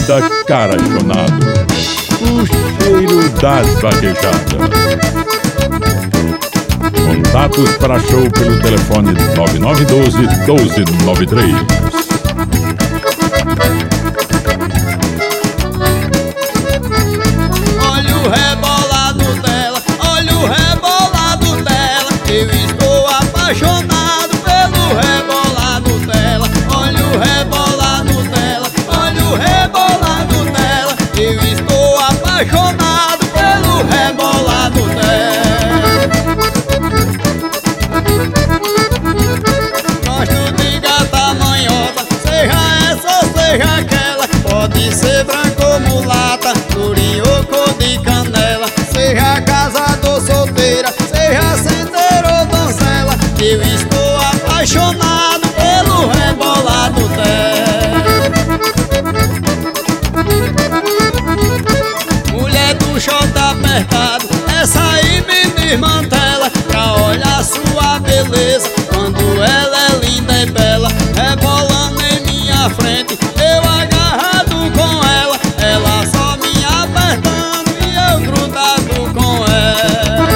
Banda Carachonado, o cheiro das vaquejadas. Contatos para show pelo telefone 9912-1293. Olha o rebolado dela, olha o rebolado dela. Eu estou apaixonado pelo rebolado dela. Olha o rebolado dela, olha o rebolado dela. Eu estou apaixonado pelo rebolado dela. Gosto de gata manhosa, seja essa ou seja aquela. Pode ser branco ou mulata, durinho ou cor de canela. Seja casada ou solteira, seja senteira ou donzela. Eu estou apaixonado pelo rebolado dela. Mulher do short apertado, essa aí me desmantela. Pra olhar sua beleza, quando ela é linda e bela. Rebolando em minha frente, eu agarrado com ela. Ela só me apertando e eu grudado com ela.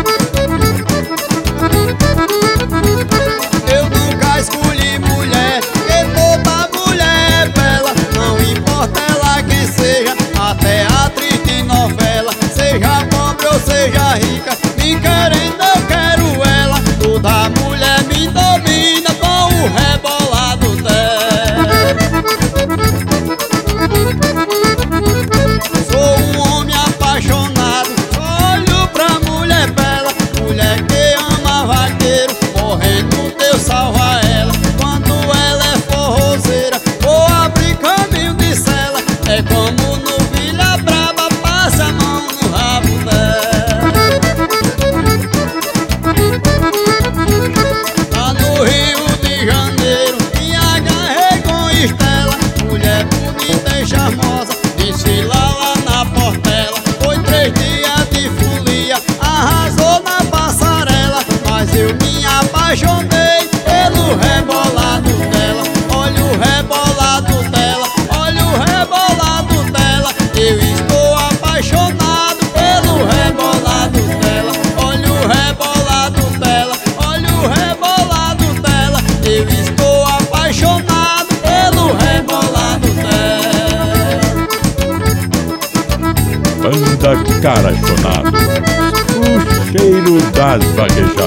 Eu nunca escolhi mulher, porque toda mulher é bela. Não importa ela quem seja, até atriz de novela. Seja pobre ou seja rica, me querendo eu quero ela. Toda mulher me domina com o rebolado dela. Sou um homem apaixonado, olho pra mulher bela. Mulher que ama vaqueiro, morrendo Deus salva ela. Quando ela é forrozeira, vou abrir caminho de sela. É como novilha braba, passa a mão no rabo dela. Lá no Rio de Janeiro, me agarrei com Estela. Mulher bonita e charmosa, desfilar lá na Portela. Foi 3 dias de folia, arrasou na passarela. Mas eu me apaixonei pelo rebolado dela. Olha o rebolado dela, olha o rebolado dela. Eu estou apaixonado pelo rebolado dela. Olha o rebolado dela, olha o rebolado dela. Eu estou apaixonado pelo rebolado dela. Banda Carachonado, o cheiro das vaquejadas.